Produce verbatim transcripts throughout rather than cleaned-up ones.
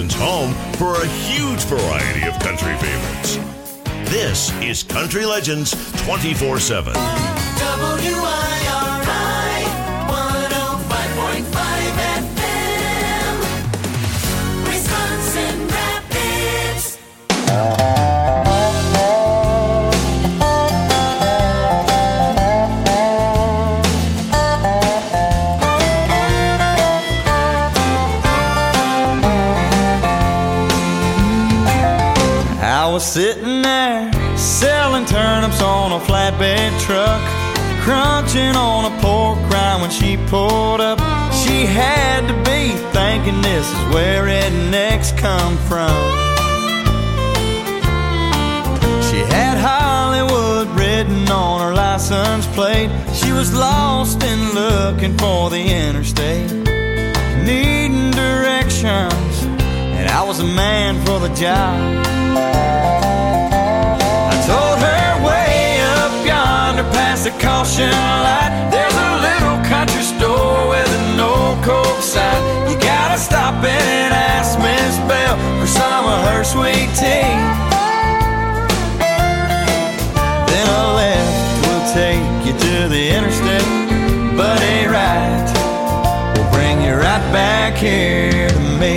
Legends' home for a huge variety of country favorites. This is Country Legends twenty-four seven. W I R I one oh five point five F M, Wisconsin Rapids. I was sitting there selling turnips on a flatbed truck, crunching on a pork rind when she pulled up. She had to be thinking this is where rednecks come from. She had Hollywood written on her license plate. She was lost and looking for the interstate, needing directions, and I was a man for the job. I told her way up yonder past the caution light, there's a little country store with an old Coke sign. You gotta stop in and ask Miss Bell for some of her sweet tea. Then a left will take you to the interstate, but a right will bring you right back here to me.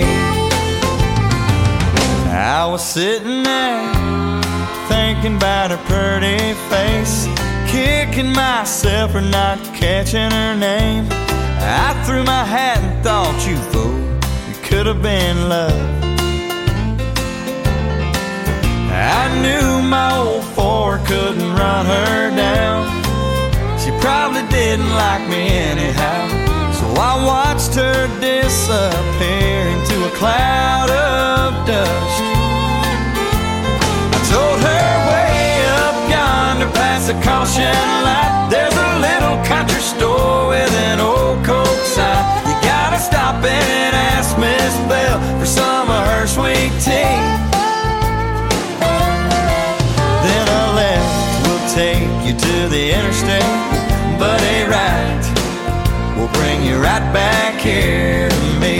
I was sitting there thinking about her pretty face, kicking myself for not catching her name. I threw my hat and thought, you fool, it could have been love. I knew my old Ford couldn't run her down. She probably didn't like me anyhow, so I watched her disappear into a cloud of dust. Told her way up yonder past the caution light, there's a little country store with an old Coke sign. You gotta stop in and ask Miss Bell for some of her sweet tea. Then a left will take you to the interstate, but a right will bring you right back here to me.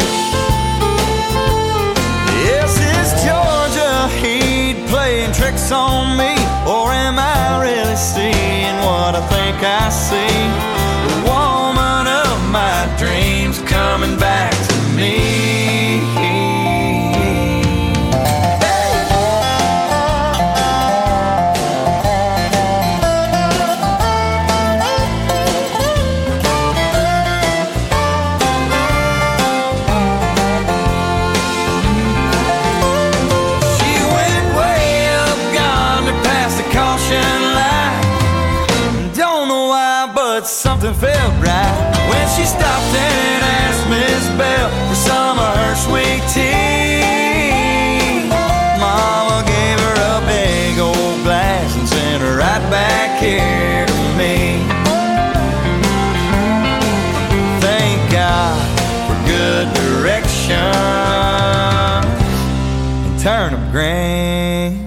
Yes, it's Georgia Heat playing tricks on me, or am I really seeing what I think I see? The woman of my dreams coming back to me. Something felt right when she stopped and asked Miss Bell for some of her sweet tea. Mama gave her a big old glass and sent her right back here to me. Thank God for good direction and turnip greens.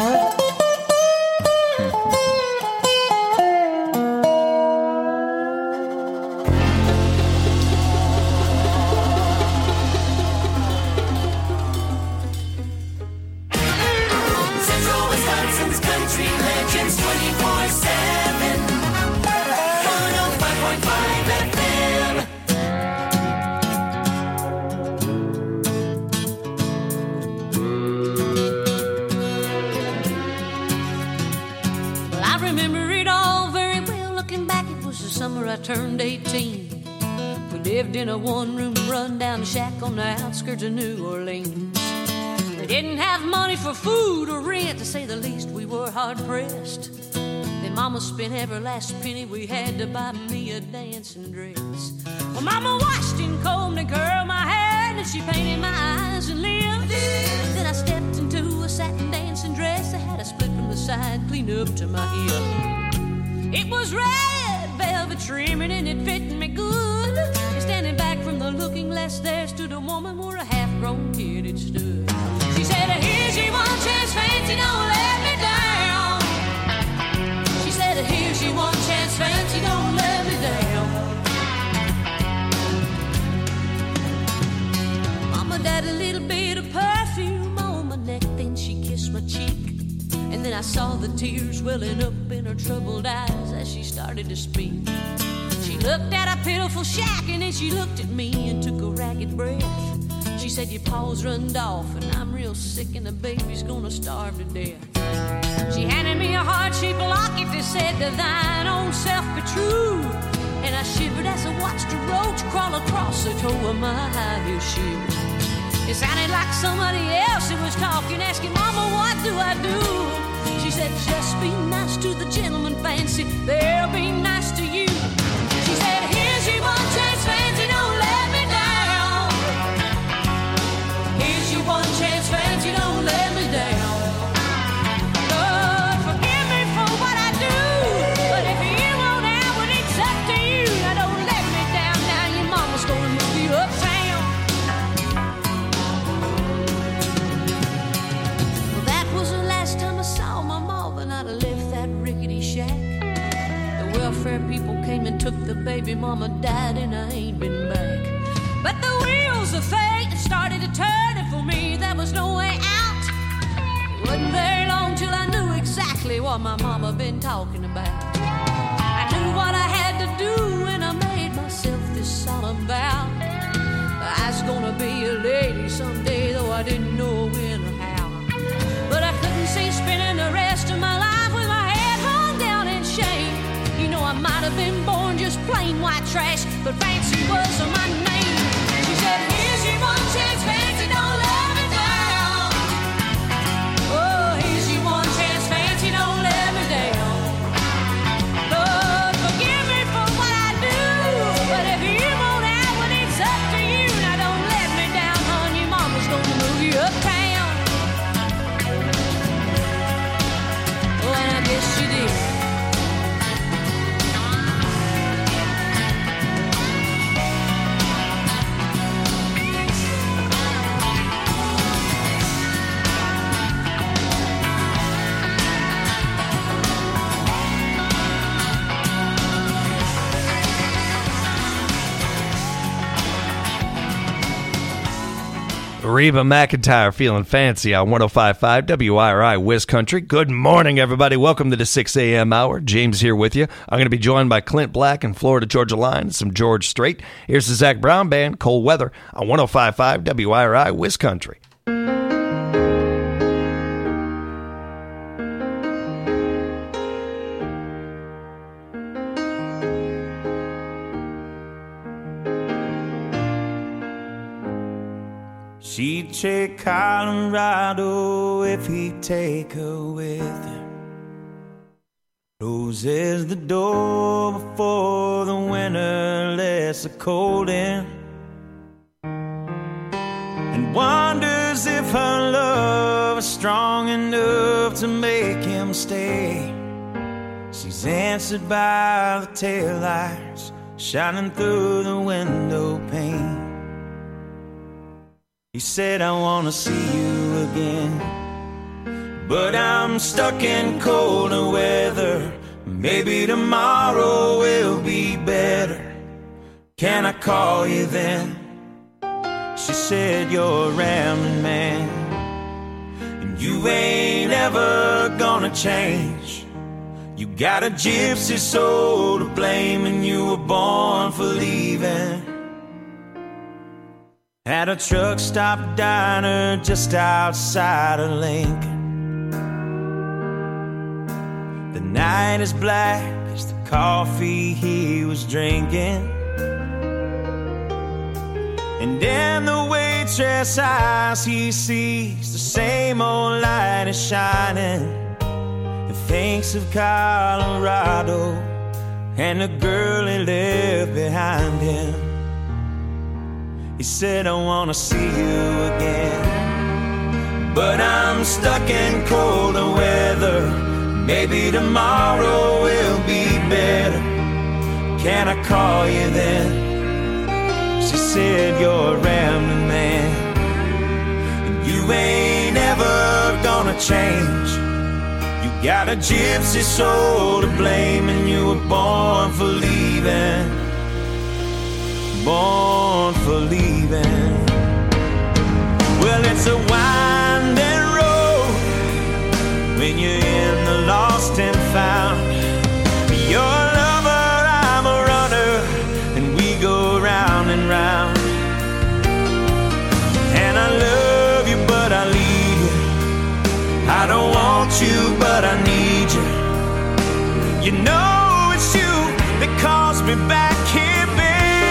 Turned eighteen. We lived in a one-room run-down shack on the outskirts of New Orleans. We didn't have money for food or rent, to say the least. We were hard-pressed. Then Mama spent every last penny we had to buy me a dancing dress. Well, Mama washed and combed and curled my hair, and she painted my eyes and lips. Then I stepped into a satin dancing dress that had a split from the side clean up to my hip. It was red velvet trimming and it fit me good. And standing back from the looking glass there stood a woman where a half-grown kid had stood. She said, here's your one chance, fancy, don't let me down. She said, here's your one chance, fancy, don't let me down. Mama, daddy, little bit saw the tears welling up in her troubled eyes as she started to speak. She looked at a pitiful shack and then she looked at me and took a ragged breath. She said, your paws runned off and I'm real sick and the baby's gonna starve to death. She handed me a heart-shaped locket that said, to thine own self be true. And I shivered as I watched a roach crawl across the toe of my high heel shoe. It sounded like somebody else who was talking, asking, Mama, what do I do? She said, just be nice to the gentleman, Fancy, they'll be nice to you. She said, here's your one chance, Fancy, don't let me down. Here's your one chance, Fancy, don't let me down. Lord, forgive me for what I do, but if you won't have it, it's up to you. Now don't let me down, now your mama's gonna move you uptown. Well, that was the last time I saw my mom, and I'd left that rickety shack. The welfare people came and took the baby, mama died and I ain't been back. But the wheels of fate started to turn, and for me there was no way out. It wasn't very long till I knew exactly what my mama been talking about. I knew what I had to do and I made myself this solemn vow. I was gonna be a lady someday, though I didn't know when or how. But I couldn't see spending the rest of my life with my head hung down in shame. You know, I might have been born just plain white trash, but Fancy was my name. She said, here's your one chance, Fancy, don't let me down. Oh, here's your one chance, Fancy, don't let me down. Lord, forgive me for what I do, but if you won't have it, it's up to you. Now don't let me down, hon, your mama's gonna move you uptown. Oh, and I guess she did. Reba McEntire, Feeling Fancy on one oh five point five W I R I Wiz Country. Good morning, everybody. Welcome to the six a.m. hour. James here with you. I'm going to be joined by Clint Black and Florida Georgia Line, some George Strait. Here's the Zach Brown Band, Cold Weather on one oh five point five W I R I Wiz Country. She'd take Colorado if he'd take her with him. Closes the door before the winter lets the cold in, and wonders if her love is strong enough to make him stay. She's answered by the taillights shining through the window pane. He said, I wanna see you again, but I'm stuck in colder weather. Maybe tomorrow will be better. Can I call you then? She said, you're a rambling man, and you ain't ever gonna change. You got a gypsy soul to blame, and you were born for leaving. At a truck stop diner just outside of Lincoln, the night is black as the coffee he was drinking, and in the waitress' eyes he sees the same old light is shining, and thinks of Colorado and the girl he left behind him. He said, I wanna see you again, but I'm stuck in colder weather. Maybe tomorrow will be better. Can I call you then? She said, you're a rambling man, and you ain't ever gonna change. You got a gypsy soul to blame, and you were born for leaving. Born for leaving. Well, it's a winding road when you're in I don't want you, but I need you. You know it's you that calls me back here, baby.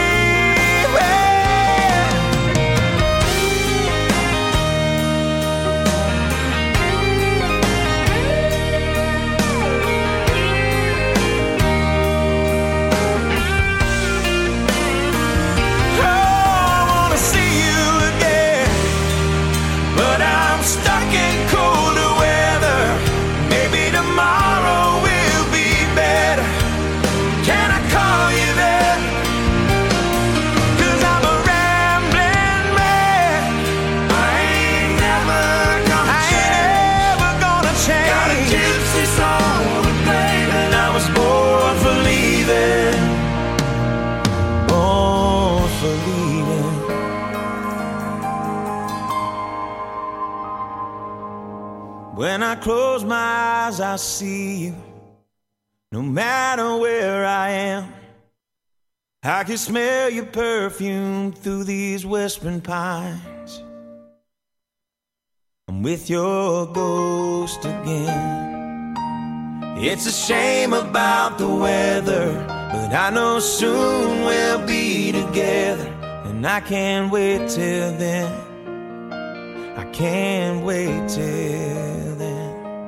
When I close my eyes, I see you. No matter where I am, I can smell your perfume through these whispering pines. I'm with your ghost again. It's a shame about the weather, but I know soon we'll be together. And I can't wait till then. I can't wait till then.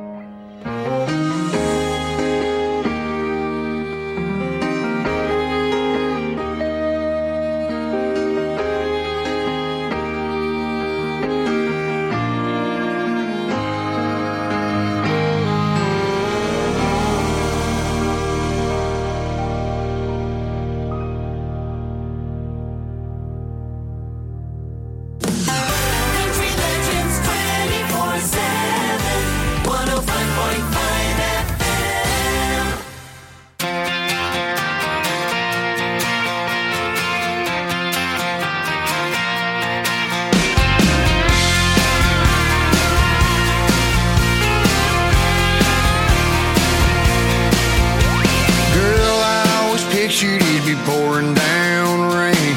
Pouring down rain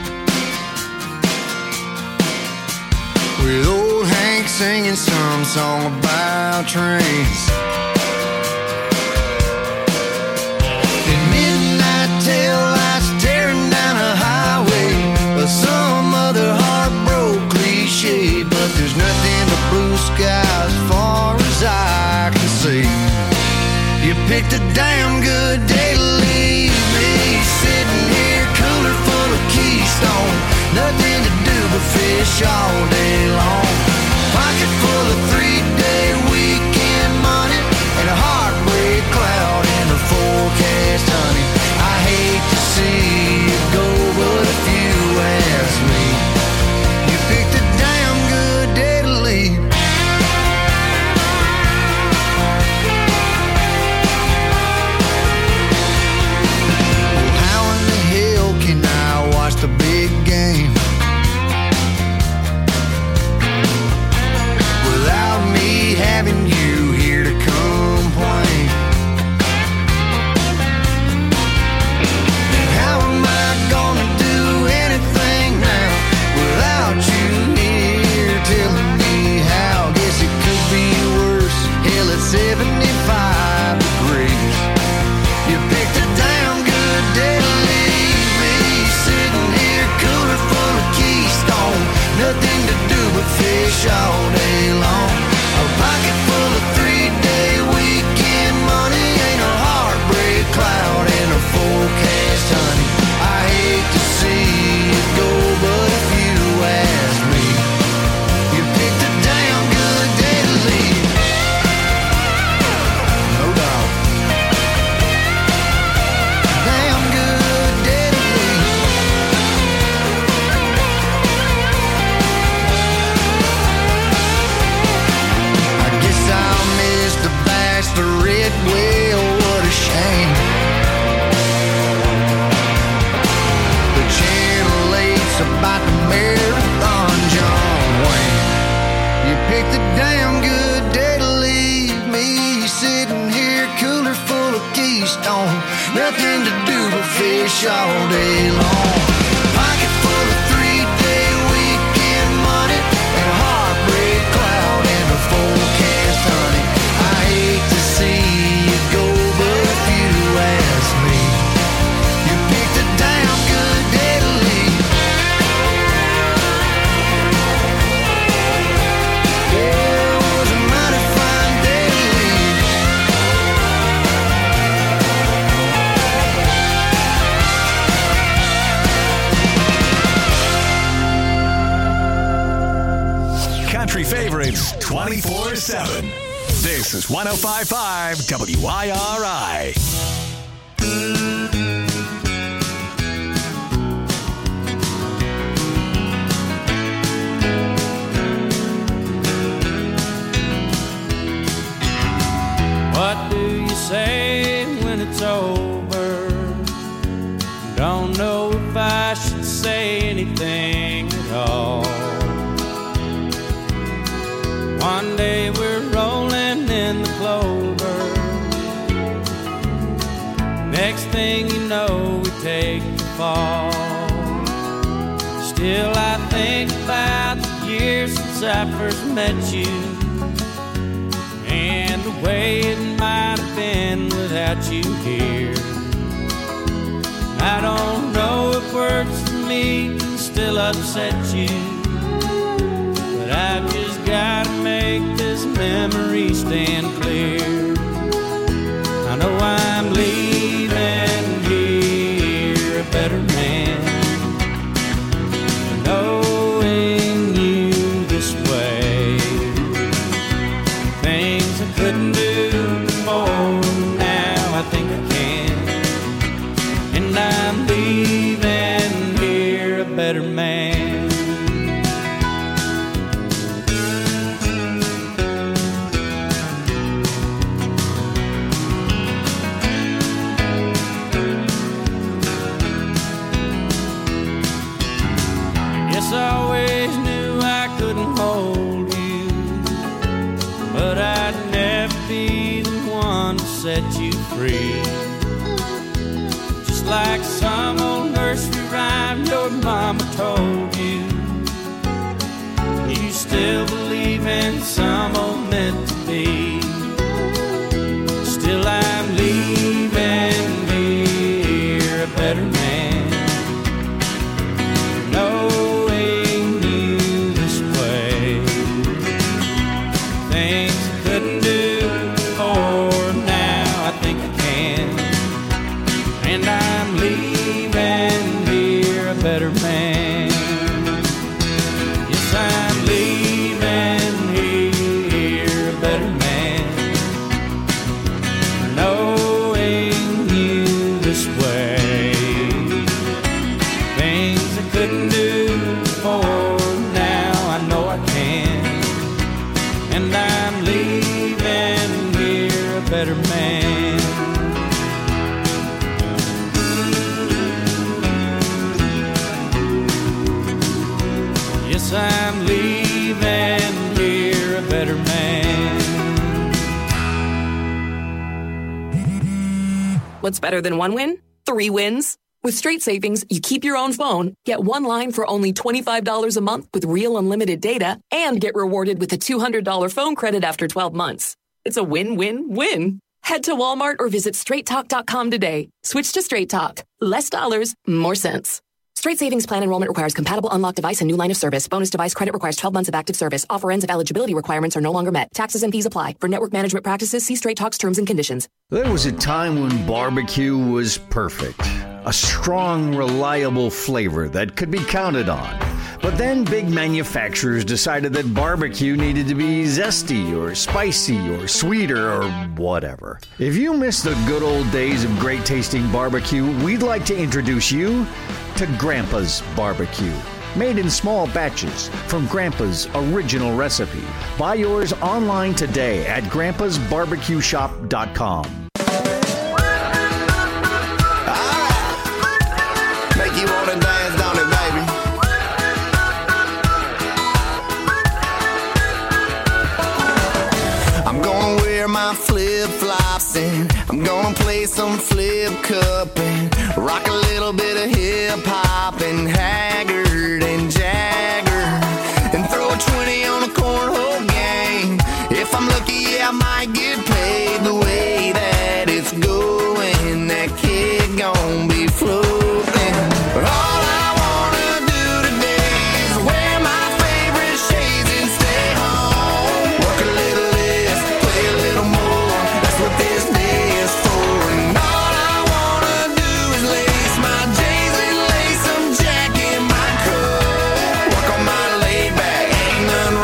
with old Hank singing some song about trains. In midnight tail lights tearing down a highway, or some other heartbroken cliche, but there's nothing but blue sky as far as I can see. You picked a damn good day to leave me, sitting here cooler full of Keystone, nothing to do but fish all day long. Pocket full of three-day weekend money and a heartbreak cloud in the forecast, honey. I hate to see you go, but if you ask me, you picked a damn good day to leave. The big game without me having you here to complain. How am I gonna do anything now without you here telling me how? Guess it could be worse. Hell, it's seventy-five degrees. You picked a damn good day to leave me, sitting here cooler full of Keystone, nothing to do but fish all day long. A pocket full of three-day weekend money ain't a heartbreak cloud in a forecast, honey. I hate to see it go, but if you ask me, you picked a damn good day to leave. No doubt. Damn good day to leave. I guess I'll miss the bachelorette, well, what a shame. The Channel eight's about the marathon, John Wayne. You picked a damn good day to leave me, sitting here cooler full of Keystone, nothing to do but fish all day long. Pocket full of three-day weekend money and a heartbreak cloud in the forecast, country favorites twenty-four seven. This is one oh five point five W I R I. What do you say when it's over? Don't know if I should say anything at all. One day we're rolling in the clover. Next thing you know, we take the fall. Still I think about the years since I first met you, and the way it might have been without you here. I don't know if words for me can still upset you, but I've just gotta make this memory stand clear. I know I'm leaving here a better man, knowing you this way. Things I couldn't do before, now I think I can. And I'm leaving here a better man. Yes, I always knew I couldn't hold you, but I'd never be the one to set you free. Just like some old nursery rhyme your mama told you, you still believe in some old meant to be. Still I'm leaving here a better man, knowing you this way. Things I couldn't do before, now I think I can. And I'm leaving here a better man. Yes, I'm leaving here a better man, knowing you this way. Things I couldn't do before, now I know I can. And I'm leaving here a better man. Yes, I'm leaving here a better man. What's better than one win? Three wins. With Straight Savings, you keep your own phone, get one line for only twenty-five dollars a month with real unlimited data, and get rewarded with a two hundred dollars phone credit after twelve months. It's a win-win-win. Head to Walmart or visit straight talk dot com today. Switch to Straight Talk. Less dollars, more sense. Straight Savings Plan enrollment requires compatible unlocked device and new line of service. Bonus device credit requires twelve months of active service. Offer ends if eligibility requirements are no longer met. Taxes and fees apply. For network management practices, see Straight Talk's terms and conditions. There was a time when barbecue was perfect. A strong, reliable flavor that could be counted on. But then big manufacturers decided that barbecue needed to be zesty or spicy or sweeter or whatever. If you miss the good old days of great tasting barbecue, we'd like to introduce you to Grandpa's Barbecue. Made in small batches from Grandpa's original recipe. Buy yours online today at grandpas barbecue shop dot com. Make you wanna dance, don't it, baby? I'm gonna wear my flip-flops and I'm gonna play some flip cup and rock a little bit of hip-hop and Haggard and Jagger and throw a twenty on a cornhole game. If I'm lucky, yeah, I might get paid. The way that it's going, that kid gon' be floating. But all I wanna do today is wear my favorite shades and stay home. Work a little less, play a little more. That's what this day is for. And all I wanna do is lace my J's and lace some Jack in my coat. Work on my laid back, ain't nothing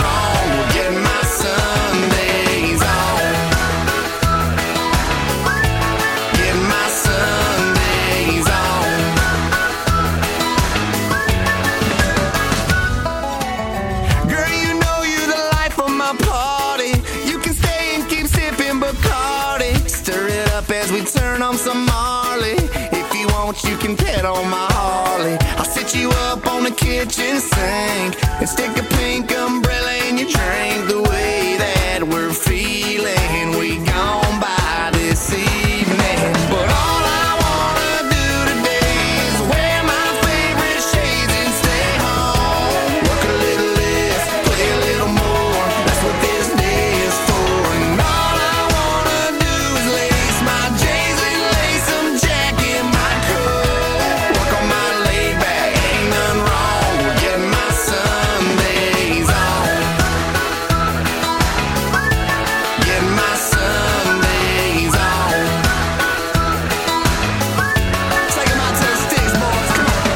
my party. You can stay and keep sipping Bacardi. Stir it up as we turn on some Marley. If you want, you can pet on my Harley. I'll sit you up on the kitchen sink and stick a pink umbrella in your drink. The way that we're feeling, we gone by this evening. But all I wanna do today is wear my favorite shades and stay home. Work a little less, play a little more. That's what this day is for. And all I wanna do is lace my J's and lace some Jack in my coat. Work on my laid back, ain't nothing wrong with getting my Sundays on. Getting my Sundays on. Take 'em out to the sticks, boys, come on.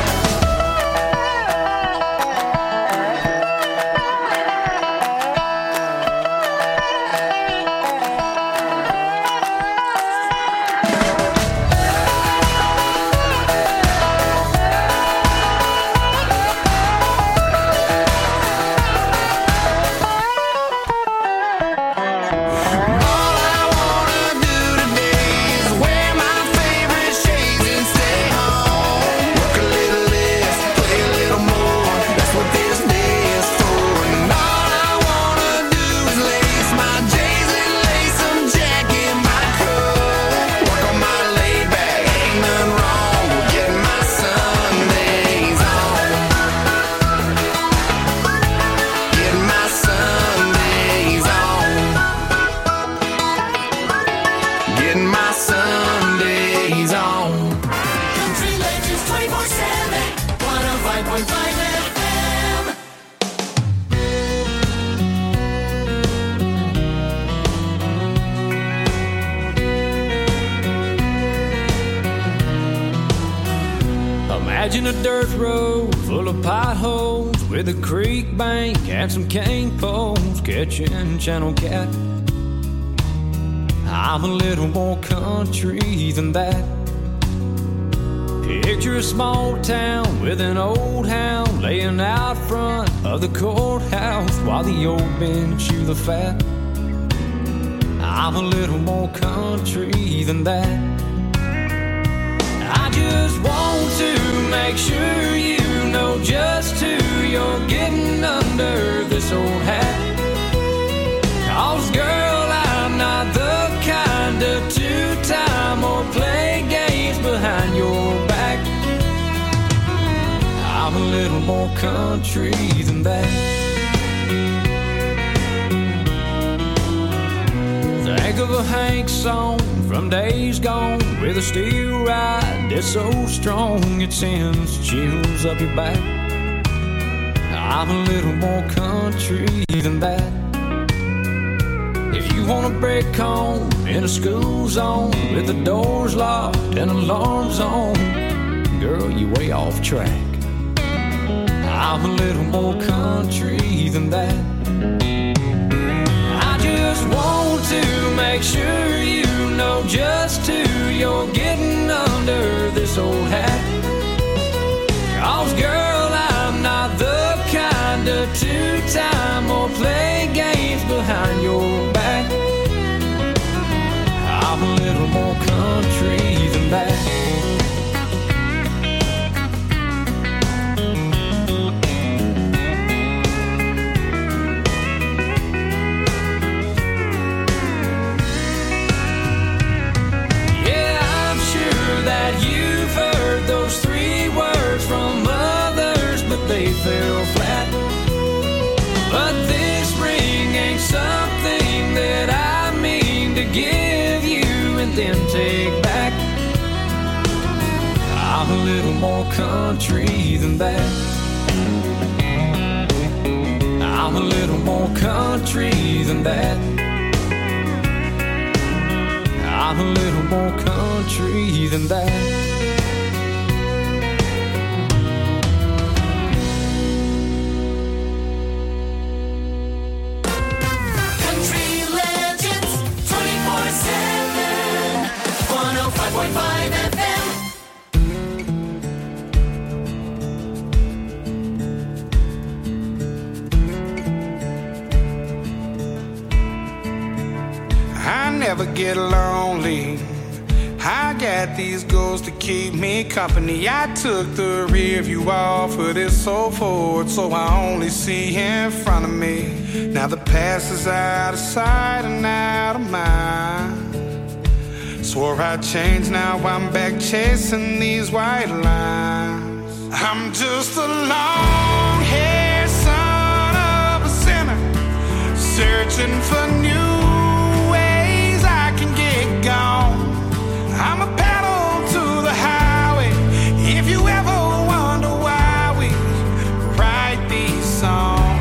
All I wanna do today is wear my favorite shades and stay home. Work a little less, play a little more. That's what this day is for. And all I wanna do is lace my J's and lace some Jack in my coat. Work on my laid back, ain't nothing wrong with getting my Sundays on. Getting my Sundays on. Getting my Sundays on. Country Legends twenty-four seven, one oh five point five F M. Imagine a dirt road full of potholes with a creek bank and some cane poles catching channel cat. I'm a little more country than that. Picture a small town with an old hound laying out front of the courthouse while the old men chew the fat. I'm a little more country than that. I just want to make sure you know just who you're getting under this old hat. 'Cause girl, I'm not the kind of two-time or play games behind your back. I'm a little more country than that. Think of a Hank song from days gone with a steel ride that's so strong it sends chills up your back. I'm a little more country than that. If you want to break home in a school zone with the doors locked and alarms on, girl, you way off track. I'm a little more country than that. I just want to make sure you know just who you're getting under this old hat. 'Cause girl, I'm not the kind of two-time or play games behind your back. I'm a little more country than that. They fell flat. But this ring ain't something that I mean to give you and then take back. I'm a little more country than that. I'm a little more country than that. I'm a little more country than that. ever get lonely, I got these goals to keep me company. I took the rear view off of this old Ford, so I only see in front of me. Now the past is out of sight and out of mind. Swore I'd change, now I'm back chasing these white lines. I'm just a long-haired son of a sinner, searching for new ways I can get gone. I'm a pedal to the highway. If you ever wonder why we write these songs,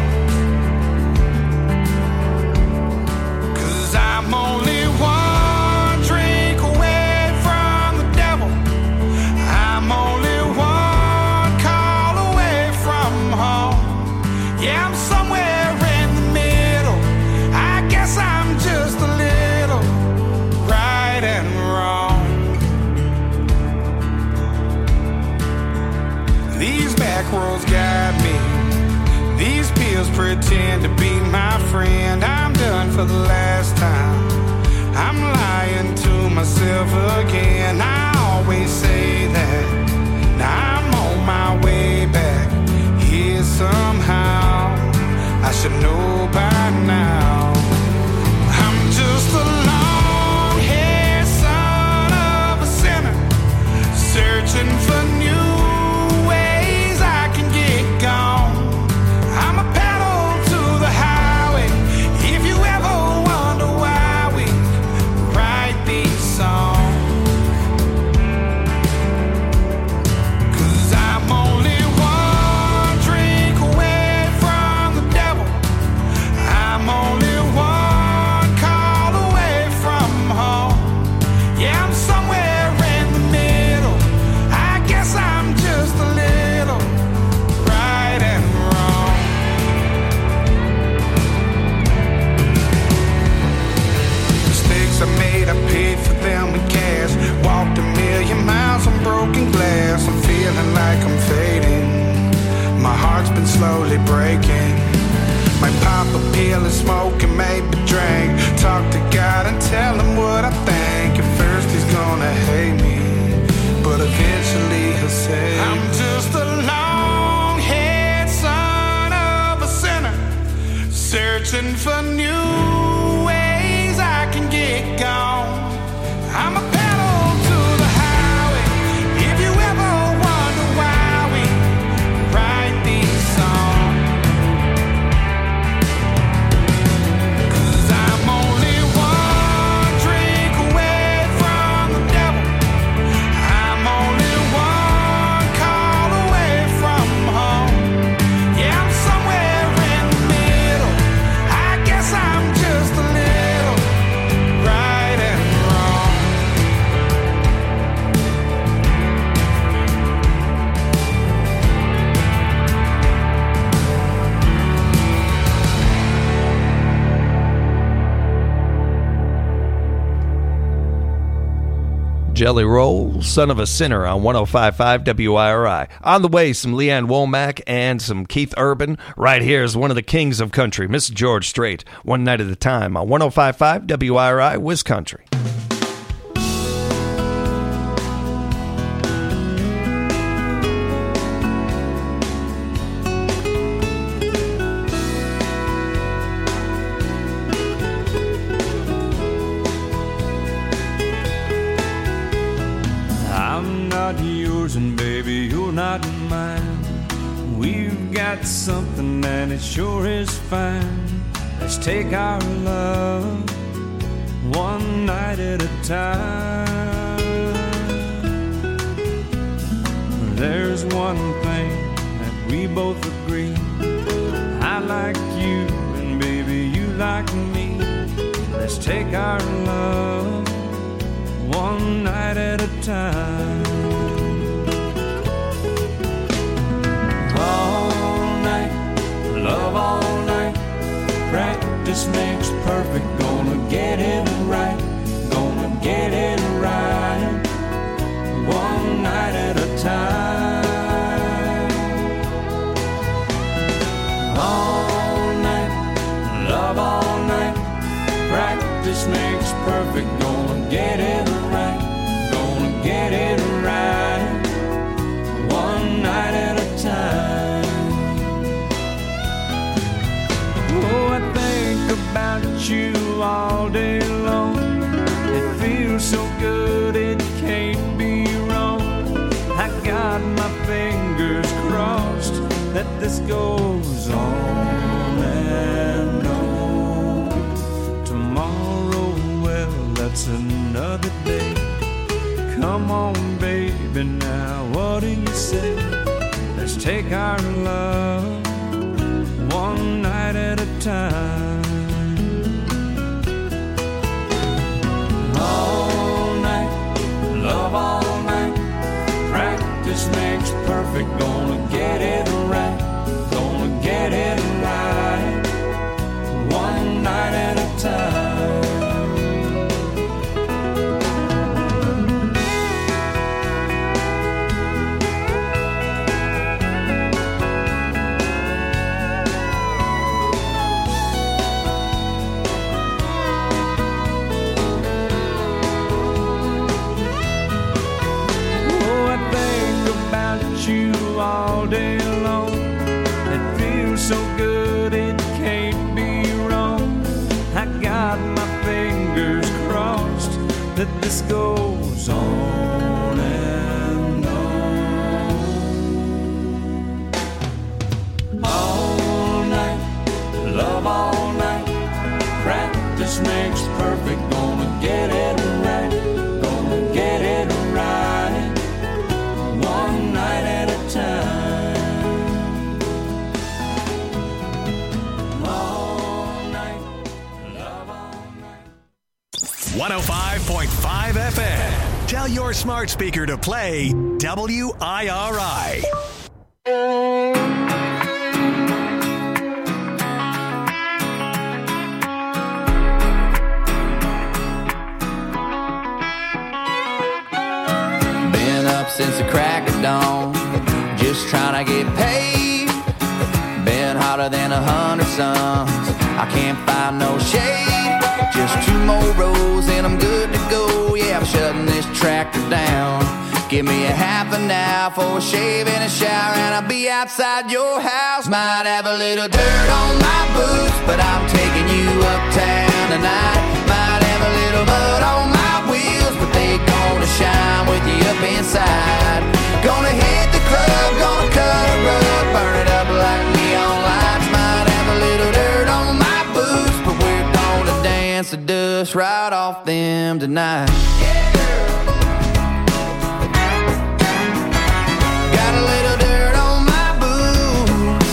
'cause I'm only one drink away from the devil. I'm only one call away from home. Yeah, I'm somewhere in the middle. I guess I'm just a little right and wrong. These back roads guide me. These pills pretend to be my friend. I'm done for the last time. I'm lying to myself again. I always say that. Now I'm on my way back here somehow. I should know by now. I'm just a long-haired son of a sinner, searching for new ways I can get gone. I'm a pedal to the highway. If you ever wonder why we write these songs, 'cause I'm only one drink away from the devil. I'm only one call away from home. Yeah, I'm somewhere in the middle. I guess I'm just a little right and wrong. Mistakes I made, I paid for them with cash. Walked a million miles on broken glass. I'm feeling like I'm fading. My heart's been slowly breaking. Might pop a pill and smoke and maybe drink. Talk to God and tell him what I think. At first he's gonna hate me, but eventually he'll say, I'm just a long-haired son of a sinner, searching for new ways I can get gone. I'm a pedal to the highway. If you ever wonder why we write these songs, 'cause I'm only one drink away from the devil. I'm only one call away from home. Yeah, I'm somewhere in the middle. I guess I'm just a little right and wrong. Jelly Roll, Son of a Sinner on one oh five point five W I R I. On the way, some Leanne Womack and some Keith Urban. Right here is one of the kings of country, Miss George Strait, One Night at a Time on one oh five point five W I R I, Wisconsin. I'm not yours and baby, you're not mine. We've got something and it sure is fine. Let's take our love one night at a time. There's one thing that we both agree. I like you and baby you like me. Let's take our love one night at a time. All night, love all night. Practice makes perfect. Gonna get it right. Gonna get it right. One night at a time. All night, love all night. Practice Practice makes perfect, gonna get it right, gonna get it right, one night at a time. Oh, I think about you all day long. It feels so good, it can't be wrong. I got my fingers crossed that this goes on and on. Tomorrow, well, that's another day. Come on, baby, now what do you say? Let's take our love one night at a time. All night, love all night. Practice makes perfect, gonna get it right, gonna get it right, one night at a time. You all day long. It feels so good, it can't be wrong. I got my fingers crossed that this goes on and on. All night, love all night. Practice makes perfect, gonna get it right, gonna get it right, one night at a time. All night, love all night. one oh five point five F M. Tell your smart speaker to play W I R I. Since the crack of dawn, just trying to get paid. Been hotter than a hundred suns, I can't find no shade. Just two more rows and I'm good to go. Yeah, I'm shutting this tractor down. Give me a half an hour for a shave and a shower, and I'll be outside your house. Might have a little dirt on my boots, but I'm taking you uptown tonight. Might have a little mud on my wheels, but they gonna shine with you up inside. Gonna hit the club, gonna cut a rug, burn it up like neon lights. Might have a little dirt on my boots, but we're gonna dance the dust right off them tonight. Yeah, girl. Got a little dirt on my boots.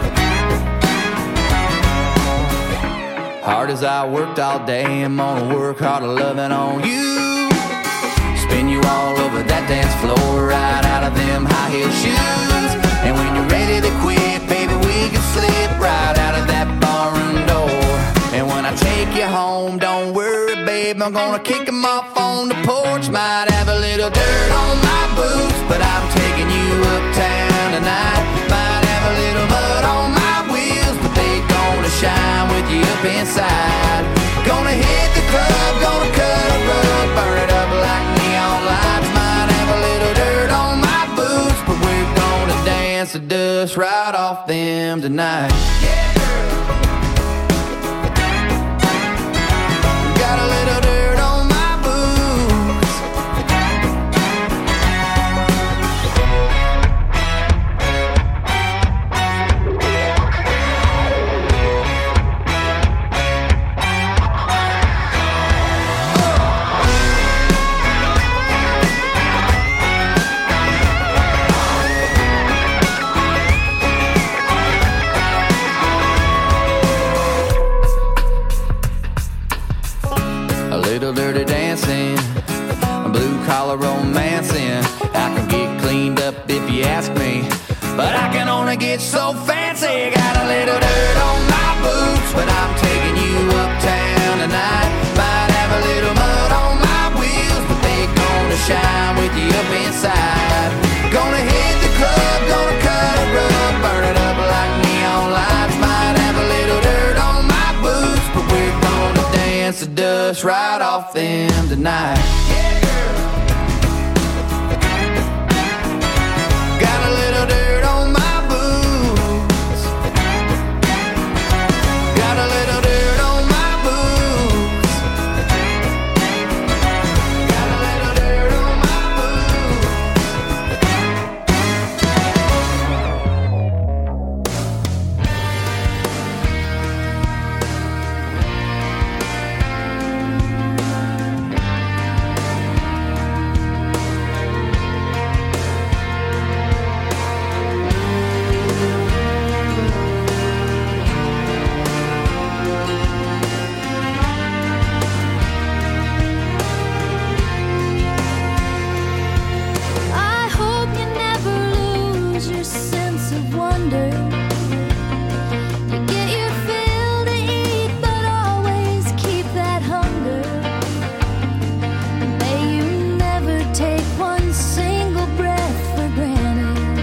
Hard as I worked all day, I'm gonna work harder loving on you. Spin you all over that dance floor, right out of them high heel shoes. And when you're ready to quit, baby, we can slip right out of that barroom door. And when I take you home, don't worry, babe, I'm gonna kick them off on the porch. Might have a little dirt on my boots, but I'm taking you uptown tonight. Might have a little mud on my wheels, but they gonna shine with you up inside. Gonna hit the club, gonna cut a rug, burn it up like neon lights. Might have a little dirt on my boots, but we're gonna dance the dust right off them tonight. Yeah, girl. Got a little dirt on my boots. Dirty dancing, blue collar romancing. I can get cleaned up if you ask me, but I can only get so fancy. Got a little dirt on my boots, but I'm taking you uptown tonight. Might have a little mud on my wheels, but they gonna shine with you up inside. Gonna hit the club, gonna cut a rug, burn it up like neon lights. Might have a little dirt on my boots, but we're gonna dance dance the dust right off them tonight. Yeah, girl. Got a little dirt on my boots. Got a little dirt on my boots. Got a little dirt on my I hope you never lose your sense of wonder. You get your fill to eat, but always keep that hunger. May you never take one single breath for granted.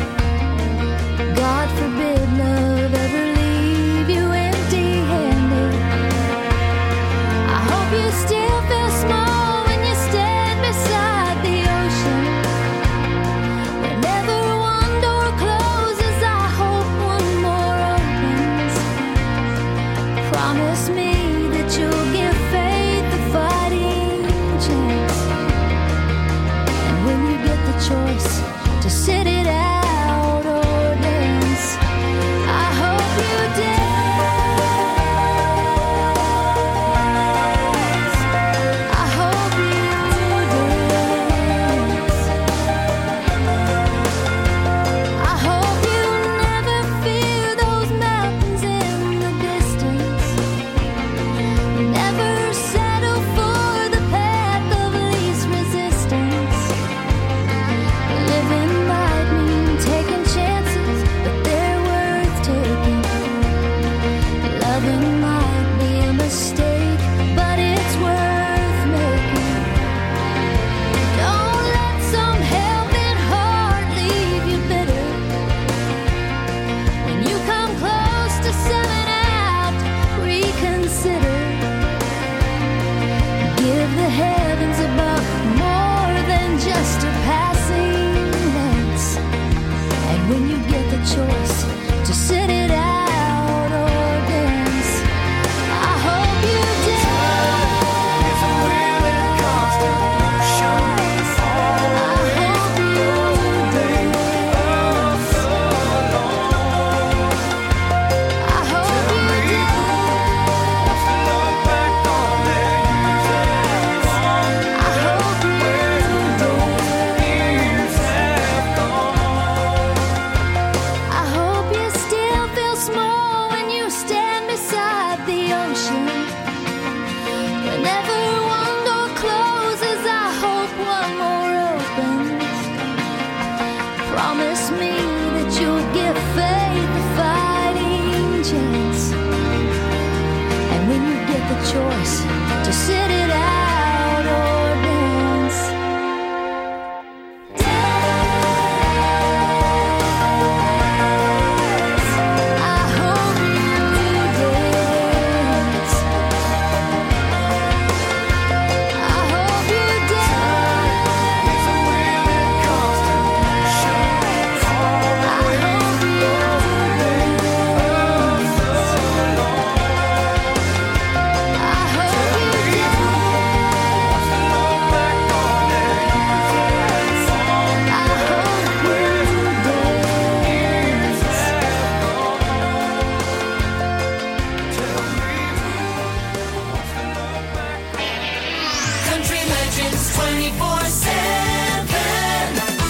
God forbid love ever leave you empty-handed. I hope you still feel small when you stand beside the ocean. Whenever one door closes, I hope one more opens. Promise me that you'll give faith a fighting chance. And when you get the choice to sit it out or dance, I hope you dance. I hope you dance. I hope you never fear those mountains in the distance. Never settle for the path of least resistance. Living might mean taking chances, but they're worth taking. Loving might be a mistake, but it's worth making. Don't let some helping heart leave you bitter. When you come close to selling out, reconsider. Give the heavens above more than just a passing glance. And when you get the choice to sit it out or dance, I hope you dance. It's a willing constant motion. I hope you dance. I hope you dance. Look back on their years have gone. I hope you Years have gone. I hope you still feel small when you stand beside the ocean. Whenever one door closes, I hope one more opens. Promise me that you'll give faith a fighting chance. And when you get the choice to sit it out or dance, I hope you dance. I hope you dance. It's a willing constant motion. I hope you dance. I hope you dance. Look back on their years have gone. I hope you Years dance. have gone. Tell me who wants to look back on. Country Legends twenty-four seven.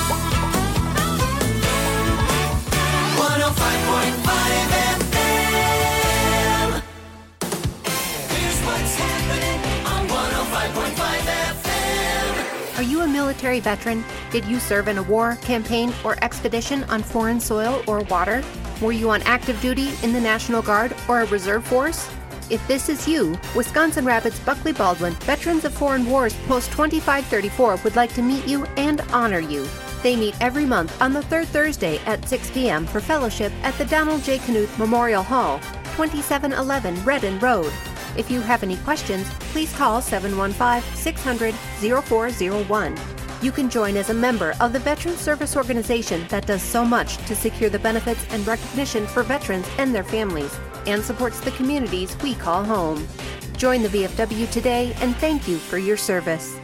one oh five point five F M. Here's what's happening on one oh five point five F M. Are you a military veteran? Did you serve in a war, campaign, or expedition on foreign soil or water? Were you on active duty in the National Guard or a reserve force? If this is you, Wisconsin Rapids Buckley Baldwin Veterans of Foreign Wars Post twenty-five thirty-four would like to meet you and honor you. They meet every month on the third Thursday at six p.m. for fellowship at the Donald J. Knuth Memorial Hall, twenty-seven eleven Redden Road. If you have any questions, please call seven one five, six hundred, oh four oh one. You can join as a member of the Veteran Service Organization that does so much to secure the benefits and recognition for veterans and their families, and supports the communities we call home. Join the V F W today, and thank you for your service.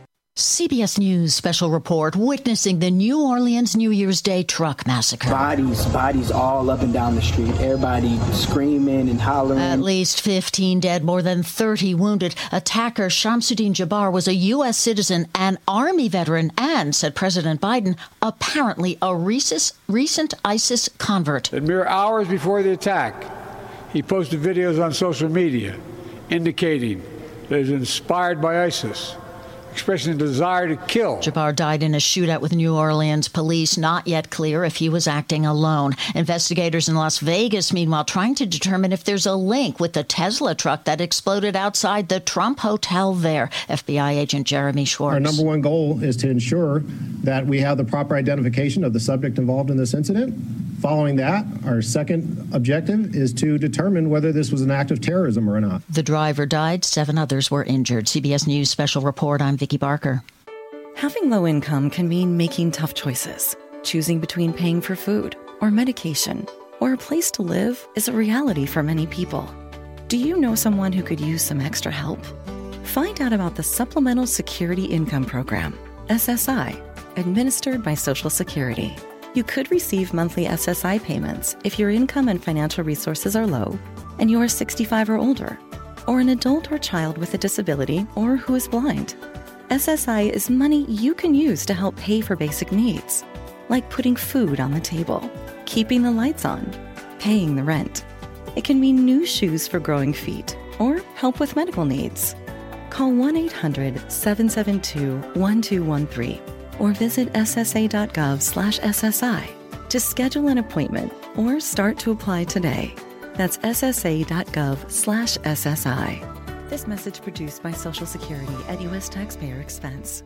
C B S News special report witnessing the New Orleans New Year's Day truck massacre. Bodies, bodies all up and down the street. Everybody screaming and hollering. At least fifteen dead, more than thirty wounded. Attacker Shamsuddin Jabbar was a U S citizen, an Army veteran, and, said President Biden, apparently a recent, recent ISIS convert. And mere hours before the attack, he posted videos on social media indicating that he was inspired by ISIS, expressing a desire to kill. Jabbar died in a shootout with New Orleans police. Not yet clear if he was acting alone. Investigators in Las Vegas, meanwhile, trying to determine if there's a link with the Tesla truck that exploded outside the Trump Hotel there. F B I agent Jeremy Schwartz. Our number one goal is to ensure that we have the proper identification of the subject involved in this incident. Following that, our second objective is to determine whether this was an act of terrorism or not. The driver died. Seven others were injured. C B S News special report. I'm Vicki Barker. Having low income can mean making tough choices. Choosing between paying for food or medication or a place to live is a reality for many people. Do you know someone who could use some extra help? Find out about the Supplemental Security Income Program, S S I, administered by Social Security. You could receive monthly S S I payments if your income and financial resources are low and you are sixty-five or older, or an adult or child with a disability or who is blind. S S I is money you can use to help pay for basic needs, like putting food on the table, keeping the lights on, paying the rent. It can mean new shoes for growing feet or help with medical needs. Call one eight hundred, seven seven two, one two one three or visit S S A dot gov slash S S I to schedule an appointment or start to apply today. That's S S A dot gov slash S S I. This message produced by Social Security at U S taxpayer expense.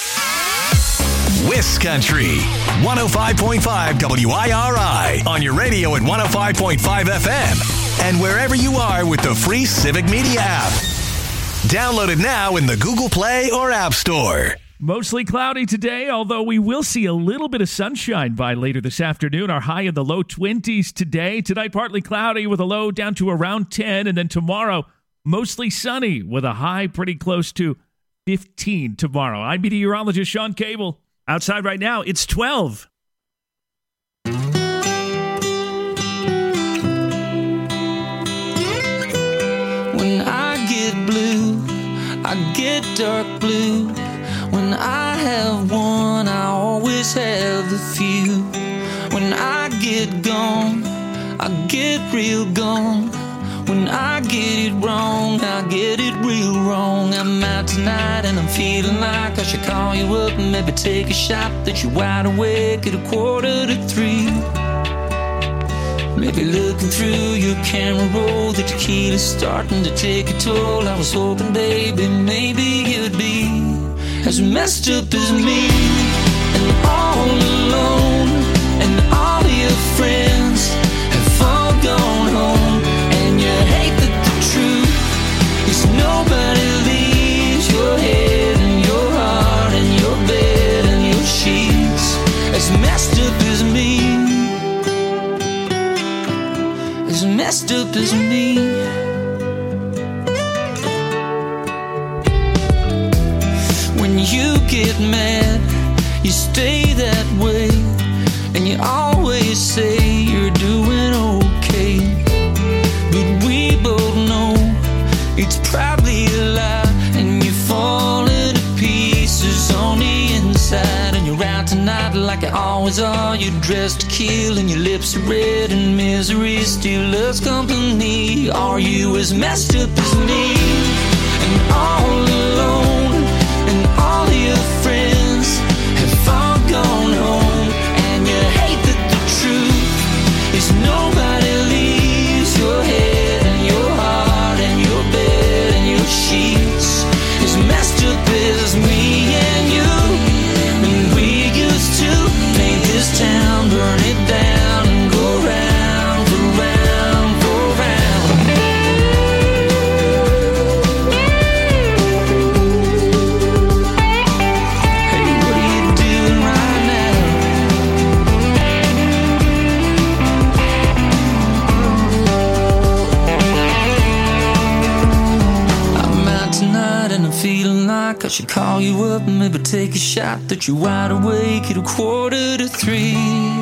Wiscountry, one oh five point five W I R I, on your radio at one oh five point five F M, and wherever you are with the free Civic Media app. Download it now in the Google Play or App Store. Mostly cloudy today, although we will see a little bit of sunshine by later this afternoon. Our high in the low twenties today. Tonight, partly cloudy with a low down to around ten. And then tomorrow, mostly sunny with a high pretty close to fifteen tomorrow. I'm meteorologist Sean Cable. Outside right now, it's twelve. When I get blue, I get dark blue. When I have one, I always have a few. When I get gone, I get real gone. When I get it wrong, I get it real wrong. I'm out tonight and I'm feeling like I should call you up and maybe take a shot that you're wide awake at a quarter to three. Maybe looking through your camera roll, the tequila's starting to take a toll. I was hoping, baby, maybe you'd be as messed up as me, and all alone, and all your friends have all gone home, and you hate that the truth is nobody leaves your head and your heart and your bed and your sheets as messed up as me, as messed up as me. When you get mad, you stay that way, and you always say you're doing okay. But we both know it's probably a lie, and you're falling to pieces on the inside. And you're out tonight like you always are. You're dressed to kill, and your lips are red, and misery still loves company. Are you as messed up as me, and all alone? All your friends have all gone home, and you hate that the truth is nobody leaves your head and your heart and your bed and your sheets as messed up as me and you. And we used to paint this town, burn it down, and go round for round for round. night and I'm feeling like I should call you up and maybe take a shot that you're wide awake at a quarter to three.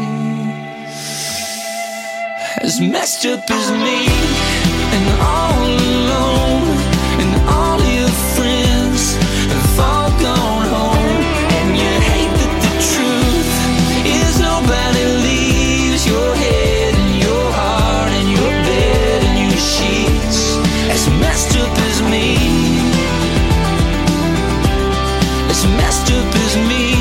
As messed up as me and all alone, and all your friends have all gone home, and you hate that the truth is nobody leaves your head and your heart and your bed and your sheets. As messed up as me, as messed up as me.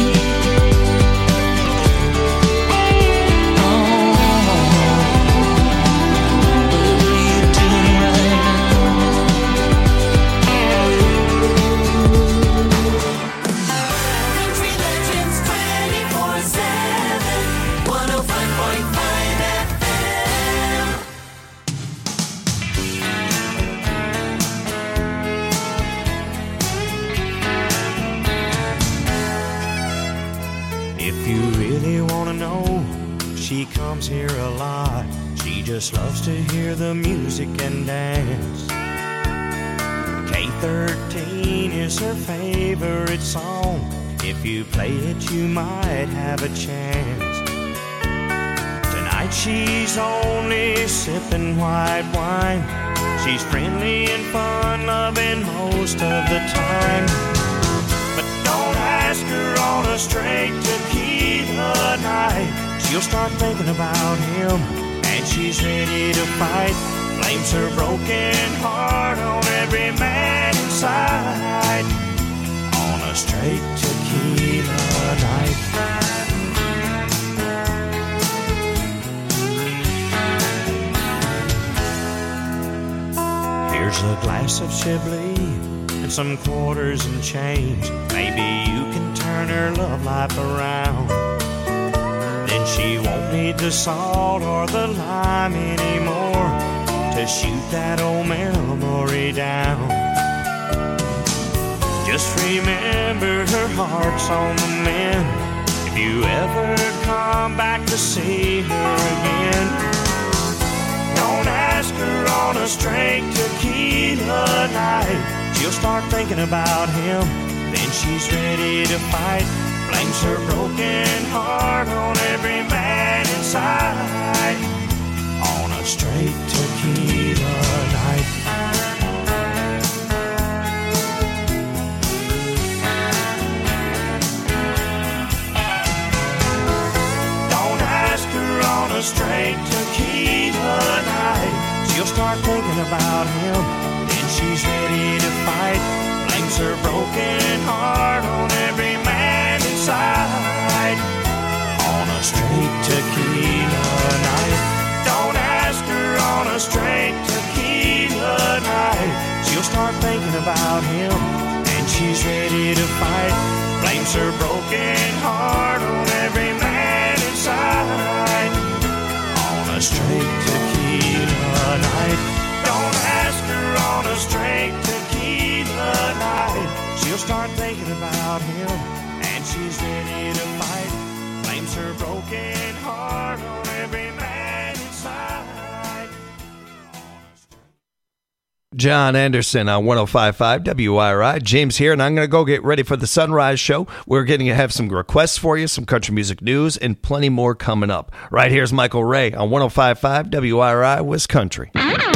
She comes here a lot. She just loves to hear the music and dance. K thirteen is her favorite song. If you play it, you might have a chance. Tonight she's only sipping white wine. She's friendly and fun-loving most of the time. But don't ask her on a straight tequila night. She'll start thinking about him, and she's ready to fight. Blames her broken heart on every man inside. On a straight tequila night. Here's a glass of Chablis and some quarters and change. Maybe you can turn her love life around. Then she won't need the salt or the lime anymore to shoot that old memory down. Just remember her heart's on the mend. If you ever come back to see her again, don't ask her on a straight tequila night. She'll start thinking about him, then she's ready to fight. Blames her broken heart on every man inside. On a straight tequila night. Don't ask her on a straight tequila night. She'll start thinking about him, then she's ready to fight. Blames her broken heart on every man inside. On a straight tequila night. Don't ask her on a straight tequila night. She'll start thinking about him, and she's ready to fight. Blames her broken heart on every man inside. On a straight tequila night. Don't ask her on a straight tequila night. She'll start thinking about him, and she's ready to fight. Blames her broken heart on every man inside. John Anderson on one oh five point five W I R I. James here, and I'm going to go get ready for the Sunrise Show. We're going to have some requests for you, some country music news, and plenty more coming up. Right here's Michael Ray on one oh five point five W I R I, West Country.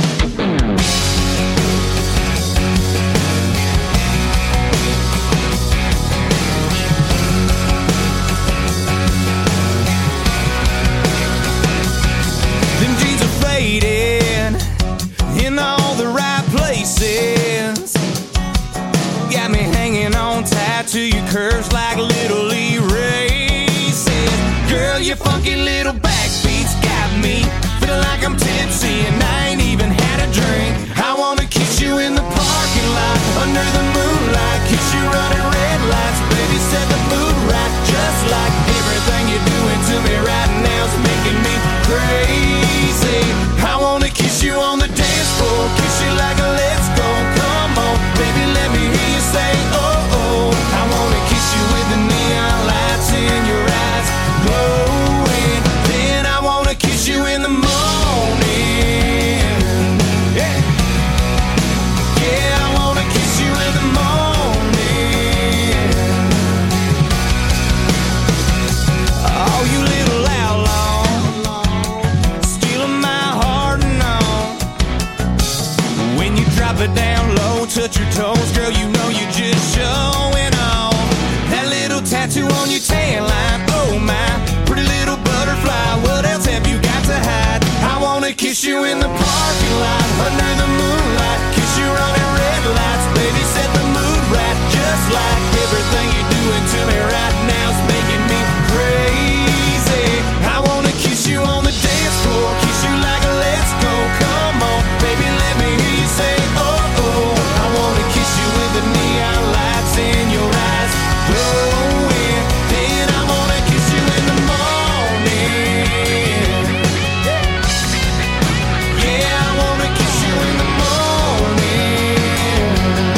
In all the right places, got me hanging on tight to your curves like little Lee races. Girl, your funky little backbeats got me feeling like I'm tipsy and I ain't even had a drink. I wanna kiss you in the parking lot under the moonlight, kiss you running red lights, baby, set the mood right. Just like everything you're doing to me right now's making me crazy. I wanna kiss you on the dance floor, kiss you like a let's go. Come on, baby, let me hear you say oh oh. I wanna kiss you with the neon lights in your eyes glowing. girls, girl, you know you just showing off. That little tattoo on your tan line, oh my, pretty little butterfly, what else have you got to hide? I wanna kiss you in the parking lot, under the moonlight, kiss you running red lights, baby, set the mood right, just like everything you're doing to me right now is making me crazy. I wanna kiss you on the dance floor, kiss you like a let's go, come on, baby, let me hear you say, oh, oh. I wanna kiss you with the neon lights in your eyes glowing, then I wanna kiss you in the morning. Yeah, I wanna kiss you in the morning.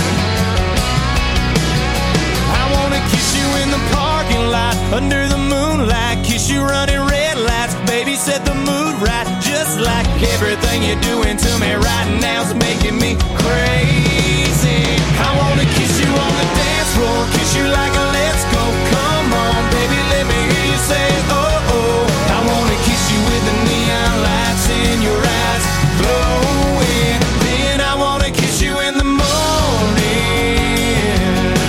I wanna kiss you in the parking lot, under the moonlight, kiss you running red lights, baby, set the mood right, just like everything you're doing to me right now is making me crazy. I wanna kiss you on the dance floor, kiss you like a let's go, come on, baby, let me hear you say, oh, oh. I wanna kiss you with the neon lights in your eyes glowing, then I wanna kiss you in the morning.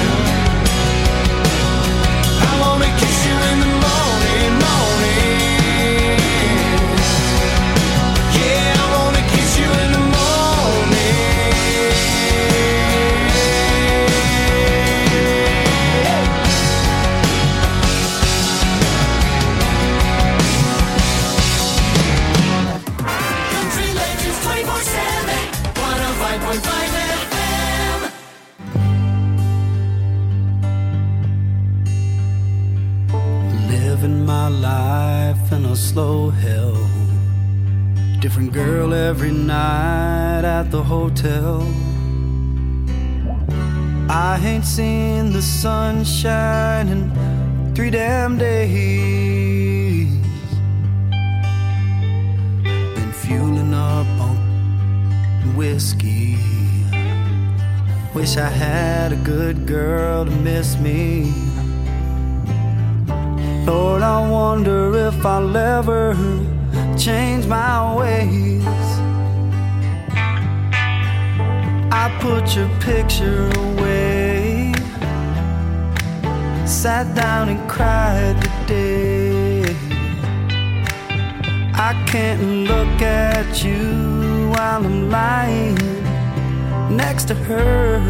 I wanna kiss you in the morning, morning. Yeah, I wanna kiss you in the morning. Country Legends twenty-four seven, one oh five point five F M. Living my life in a slow hell. Different girl every night at the hotel. I ain't seen the sunshine in three damn days. Been fueling up on whiskey. Wish I had a good girl to miss me. Lord, I wonder if I'll ever change my ways. I put your picture away, sat down and cried today. I can't look at you while I'm lying next to her.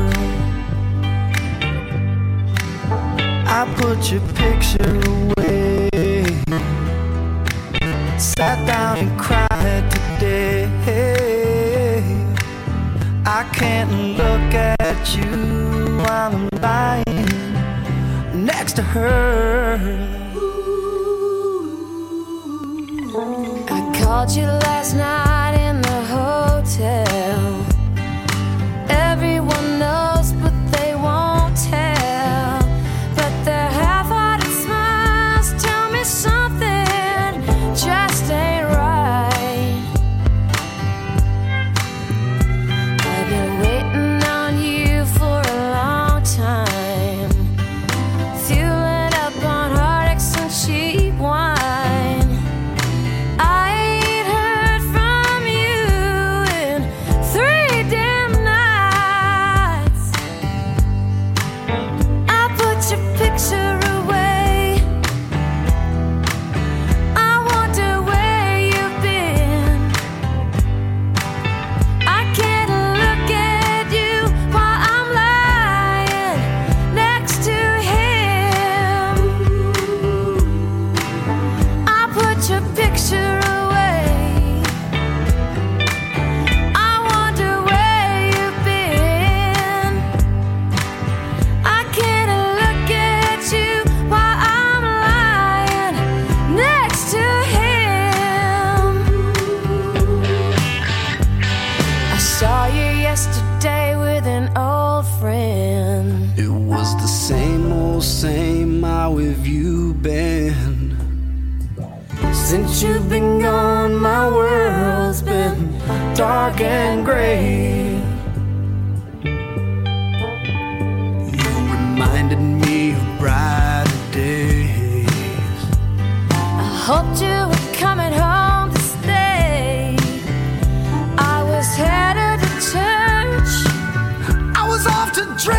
I put your picture away, sat down and cried today. I can't look at you while I'm lying next to her. I called you last night in the hotel. Everyone knows, but they won't tell. But their half-hearted smiles tell me something just ain't right. I've been waiting on you for a long time, fueling up on heartaches and cheap wine. I ain't heard from you in three damn nights. I put your picture away. I wonder where you've been. I can't look at you while I'm lying next to him. I put your picture away. I wonder where you've been. I can't look at you while I'm lying next to him. I saw you yesterday with an old friend. It was the same old same, how have you been? Since you've been gone, my world's been dark and gray. You reminded me of brighter days. I hoped you were coming home to stay. I was headed to church. I was off to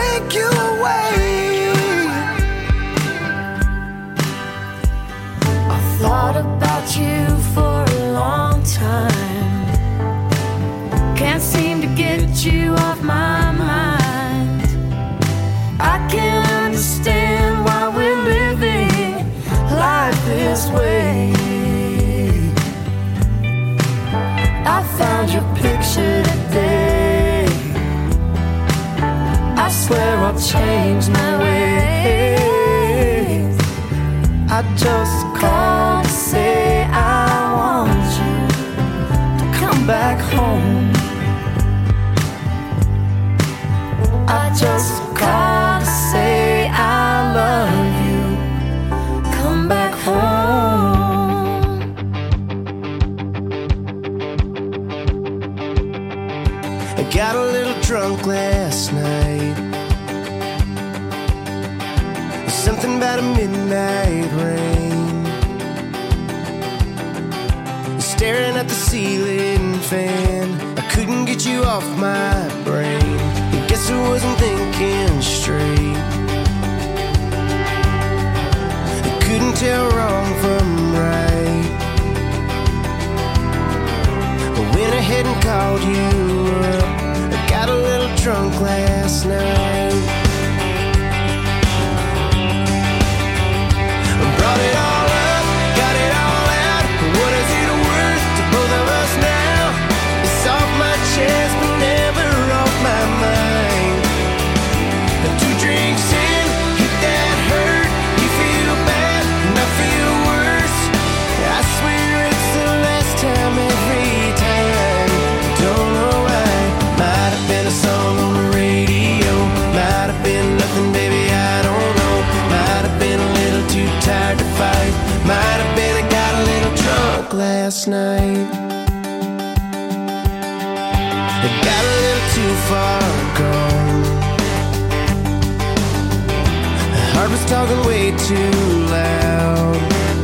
I'll change my ways. I just called to say I want you to come back home. I just called to say I love you. Come back home. I got a little drunk last night. Something about a midnight rain. Staring at the ceiling fan, I couldn't get you off my brain. Guess I wasn't thinking straight. I couldn't tell wrong from right. I went ahead and called you up. I got a little drunk last night. I brought it all up, got it all out. What is it worth to both of us now? It's off my chest but never off my mind. Two drinks in, hit that hurt. You feel bad and I feel worse. I swear it's the last time every time. Don't know why. Might have been a song on the radio. Might have been nothing, baby, I don't know. Might have been a little too tired to fight. Might have been I got a little drunk last night. I got a little too far gone. Heart was talking way too loud.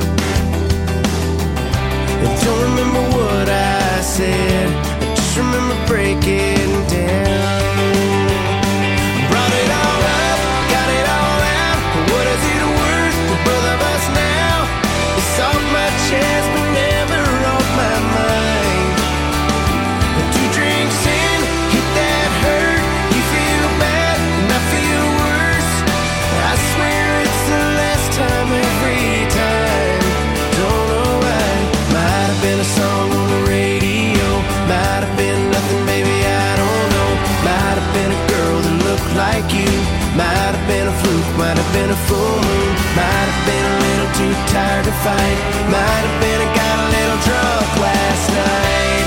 I don't remember what I said, I just remember breaking down. Brought it all up, got it all out. What is it worth to both of us now? It's off my chest but never off my mind. Two drinks in, hit that hurt. You feel bad and I feel worse. I swear it's the last time every time. Don't know why. Might have been a song on the radio. Might have been nothing, baby, I don't know. Might have been a girl that looked like you. Might have been a fluke, might have been a full moon. Might have been a little too tired to fight. Might have been I got a little drunk last night.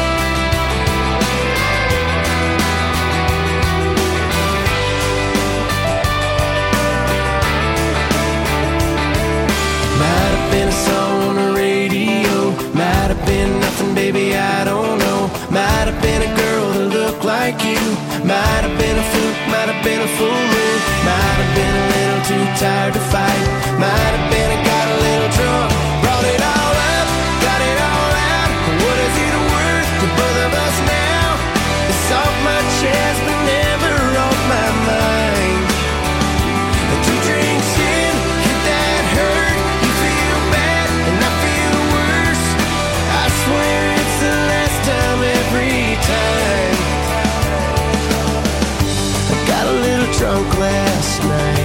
Might have been a song on the radio. Might have been nothing, baby, I don't know. Might have been a girl that looked like you. Might have been a fluke, might have been a full moon. Might have been a little too tired to fight. Might have been I got a little drunk. Brought it all up, got it all out. What is it worth to both of us now? It's off my chest but never off my mind. Two drinks in, hit that hurt. You feel bad and I feel worse. I swear it's the last time every time. I got a little drunk last night.